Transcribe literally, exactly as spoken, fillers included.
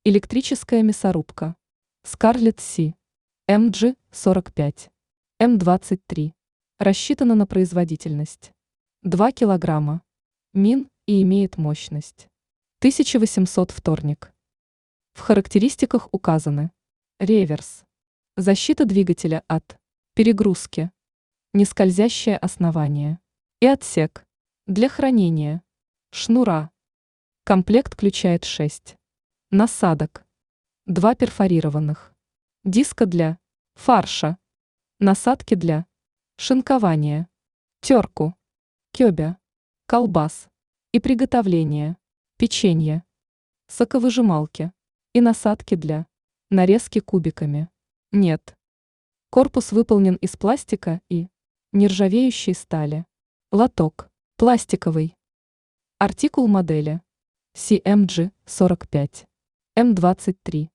Электрическая мясорубка. Скарлетт Си. эм джи сорок пять. эм двадцать три. Рассчитана на производительность два килограмма. Мин и имеет мощность тысяча восемьсот вторник. В характеристиках указаны: реверс, защита двигателя от перегрузки, нескользящее основание и отсек для хранения шнура. Комплект включает шесть насадок, два перфорированных диска для фарша, насадки для шинкования, терку, кёбя, колбас и приготовления печенья, соковыжималки и насадки для нарезки кубиками. Нет. Корпус выполнен из пластика и нержавеющей стали. Лоток пластиковый. Артикул модели Си эм джи сорок пять. эм двадцать три.